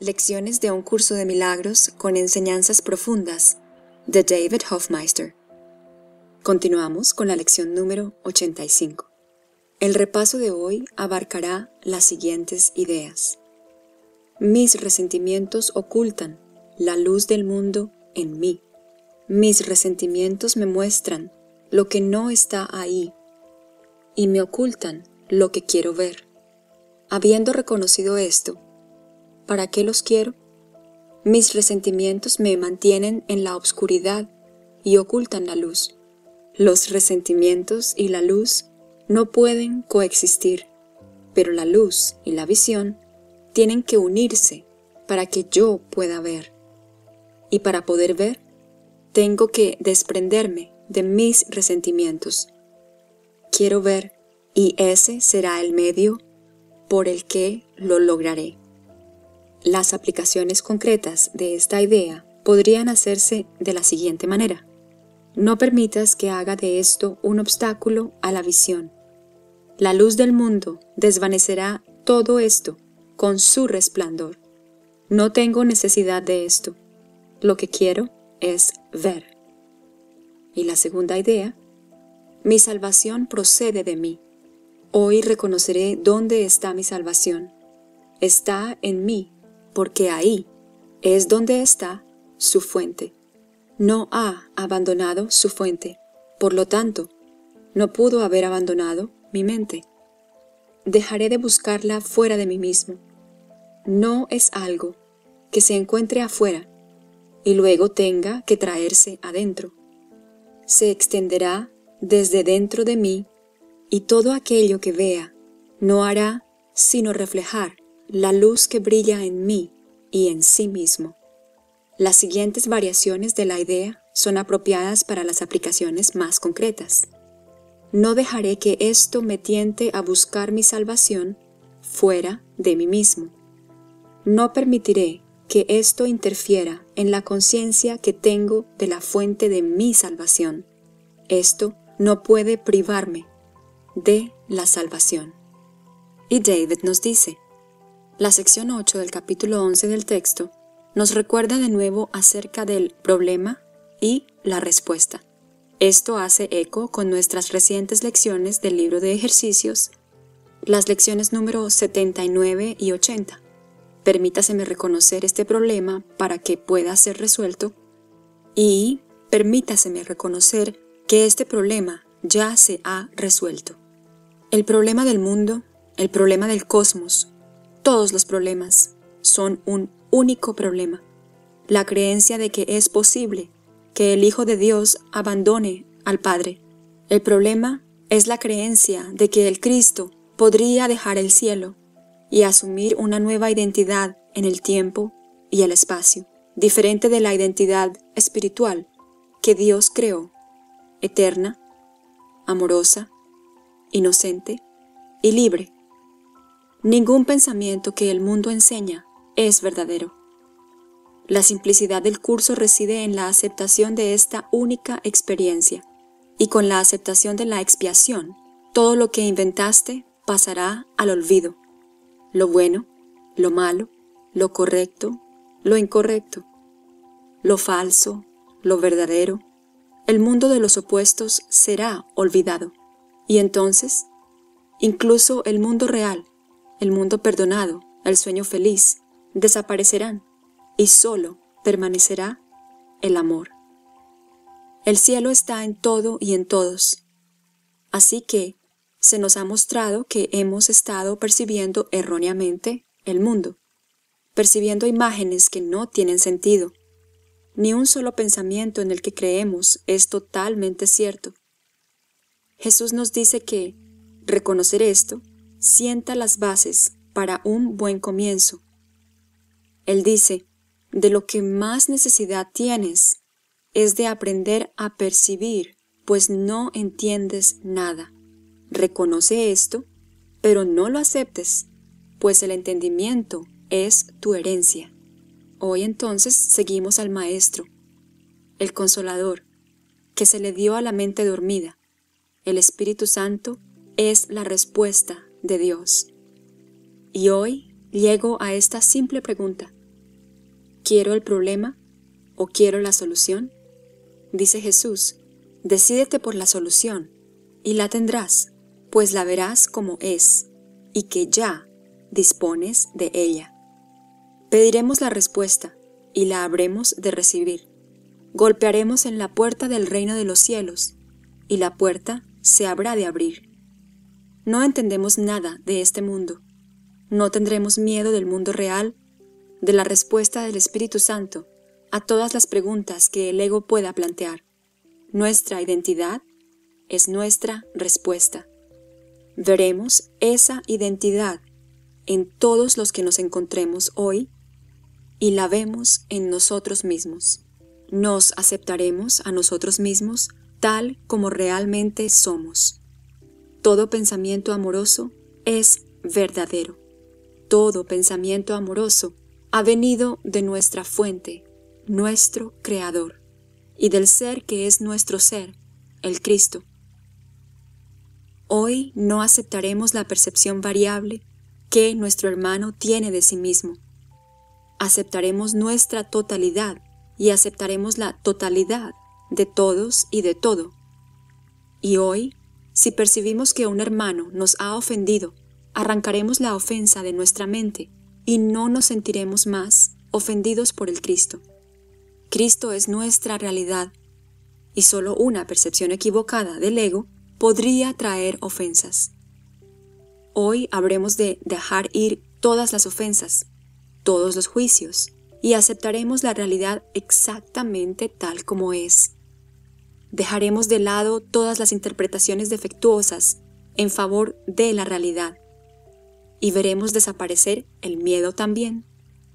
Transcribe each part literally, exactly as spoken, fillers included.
Lecciones de un curso de milagros con enseñanzas profundas de David Hoffmeister. Continuamos con la lección número ochenta y cinco. El repaso de hoy abarcará las siguientes ideas. Mis resentimientos ocultan la luz del mundo en mí. Mis resentimientos me muestran lo que no está ahí y me ocultan lo que quiero ver. Habiendo reconocido esto, ¿para qué los quiero? Mis resentimientos me mantienen en la oscuridad y ocultan la luz. Los resentimientos y la luz no pueden coexistir, pero la luz y la visión tienen que unirse para que yo pueda ver. Y para poder ver, tengo que desprenderme de mis resentimientos. Quiero ver, y ese será el medio por el que lo lograré. Las aplicaciones concretas de esta idea podrían hacerse de la siguiente manera. No permitas que haga de esto un obstáculo a la visión. La luz del mundo desvanecerá todo esto con su resplandor. No tengo necesidad de esto. Lo que quiero es ver. Y la segunda idea, mi salvación procede de mí. Hoy reconoceré dónde está mi salvación. Está en mí. Porque ahí es donde está su fuente. No ha abandonado su fuente, por lo tanto, no pudo haber abandonado mi mente. Dejaré de buscarla fuera de mí mismo. No es algo que se encuentre afuera y luego tenga que traerse adentro. Se extenderá desde dentro de mí y todo aquello que vea no hará sino reflejar la luz que brilla en mí y en sí mismo. Las siguientes variaciones de la idea son apropiadas para las aplicaciones más concretas. No dejaré que esto me tiente a buscar mi salvación fuera de mí mismo. No permitiré que esto interfiera en la conciencia que tengo de la fuente de mi salvación. Esto no puede privarme de la salvación. Y David nos dice, la sección ocho del capítulo once del texto nos recuerda de nuevo acerca del problema y la respuesta. Esto hace eco con nuestras recientes lecciones del libro de ejercicios, las lecciones número setenta y nueve y ochenta. Permítaseme reconocer este problema para que pueda ser resuelto y permítaseme reconocer que este problema ya se ha resuelto. El problema del mundo, el problema del cosmos, todos los problemas son un único problema, la creencia de que es posible que el Hijo de Dios abandone al Padre. El problema es la creencia de que el Cristo podría dejar el cielo y asumir una nueva identidad en el tiempo y el espacio, diferente de la identidad espiritual que Dios creó, eterna, amorosa, inocente y libre. Ningún pensamiento que el mundo enseña es verdadero. La simplicidad del curso reside en la aceptación de esta única experiencia, y con la aceptación de la expiación, todo lo que inventaste pasará al olvido. Lo bueno, lo malo, lo correcto, lo incorrecto, lo falso, lo verdadero, el mundo de los opuestos será olvidado, y entonces, incluso el mundo real, el mundo perdonado, el sueño feliz, desaparecerán y solo permanecerá el amor. El cielo está en todo y en todos, así que se nos ha mostrado que hemos estado percibiendo erróneamente el mundo, percibiendo imágenes que no tienen sentido. Ni un solo pensamiento en el que creemos es totalmente cierto. Jesús nos dice que reconocer esto sienta las bases para un buen comienzo. Él dice, de lo que más necesidad tienes es de aprender a percibir, pues no entiendes nada. Reconoce esto, pero no lo aceptes, pues el entendimiento es tu herencia. Hoy entonces seguimos al Maestro, el Consolador, que se le dio a la mente dormida. El Espíritu Santo es la respuesta de Dios. Y hoy llego a esta simple pregunta. ¿quiero el problema o quiero la solución? Dice Jesús, decídete por la solución y la tendrás, pues la verás como es y que ya dispones de ella. Pediremos la respuesta y la habremos de recibir. Golpearemos en la puerta del reino de los cielos y la puerta se habrá de abrir. No entendemos nada de este mundo. No tendremos miedo del mundo real, de la respuesta del Espíritu Santo a todas las preguntas que el ego pueda plantear. Nuestra identidad es nuestra respuesta. Veremos esa identidad en todos los que nos encontremos hoy y la vemos en nosotros mismos. Nos aceptaremos a nosotros mismos tal como realmente somos. Todo pensamiento amoroso es verdadero. Todo pensamiento amoroso ha venido de nuestra fuente, nuestro Creador, y del ser que es nuestro ser, el Cristo. Hoy no aceptaremos la percepción variable que nuestro hermano tiene de sí mismo. Aceptaremos nuestra totalidad y aceptaremos la totalidad de todos y de todo. Y hoy, si percibimos que un hermano nos ha ofendido, arrancaremos la ofensa de nuestra mente y no nos sentiremos más ofendidos por el Cristo. Cristo es nuestra realidad y solo una percepción equivocada del ego podría traer ofensas. Hoy habremos de dejar ir todas las ofensas, todos los juicios, y aceptaremos la realidad exactamente tal como es. Dejaremos de lado todas las interpretaciones defectuosas en favor de la realidad, y veremos desaparecer el miedo también.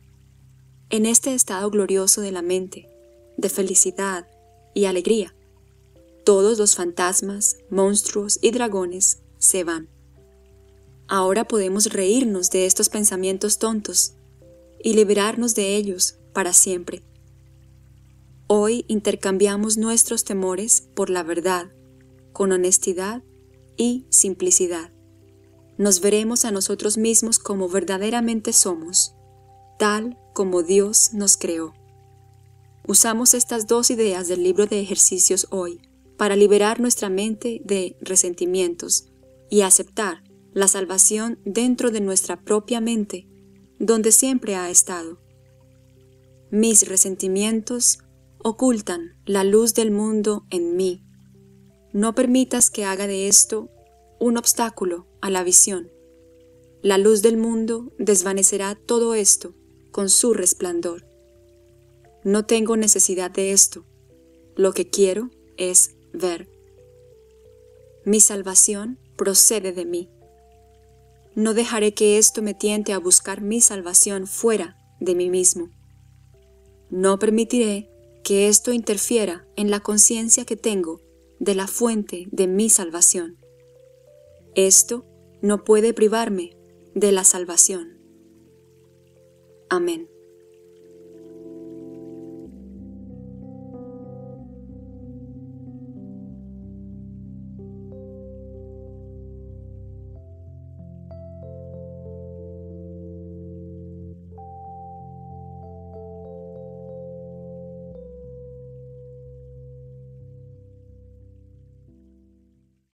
En este estado glorioso de la mente, de felicidad y alegría, todos los fantasmas, monstruos y dragones se van. Ahora podemos reírnos de estos pensamientos tontos y liberarnos de ellos para siempre. Hoy intercambiamos nuestros temores por la verdad, con honestidad y simplicidad. Nos veremos a nosotros mismos como verdaderamente somos, tal como Dios nos creó. Usamos estas dos ideas del libro de ejercicios hoy para liberar nuestra mente de resentimientos y aceptar la salvación dentro de nuestra propia mente, donde siempre ha estado. Mis resentimientos ocultan la luz del mundo en mí. No permitas que haga de esto un obstáculo a la visión. La luz del mundo desvanecerá todo esto con su resplandor. No tengo necesidad de esto. Lo que quiero es ver. Mi salvación procede de mí. No dejaré que esto me tiente a buscar mi salvación fuera de mí mismo. No permitiré que esto interfiera en la conciencia que tengo de la fuente de mi salvación. Esto no puede privarme de la salvación. Amén.